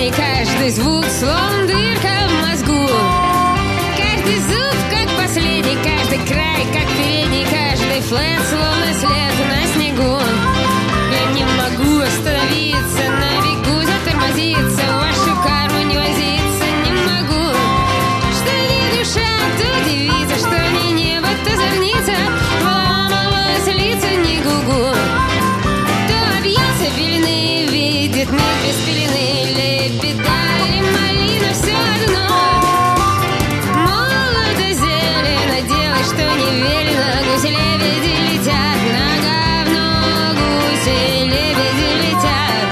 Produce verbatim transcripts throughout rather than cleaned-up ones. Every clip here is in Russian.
колени, каждый звук словно дырка в мозгу. Каждый зуб как последний, каждый край как передний, каждый флэт словно след на снегу. Я не могу остановиться, на бегу затормозиться, в вашу карму не возиться не могу. Что не душа, то девица, что не небо, то зорница, поломалась лица не гугу. То объятся пелены, видит мир без пелены, лепета или малина, все одно. Молодо зелено, делай, что не велено, гуси-лебеди летят, нога в ногу, гуси-лебеди летят.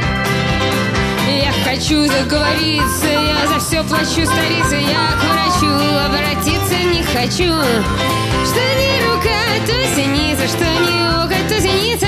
Я хочу заговориться, я за все плачу, старица, я к врачу обратиться не хочу. Что не рука, то синица, что не око, то зеница.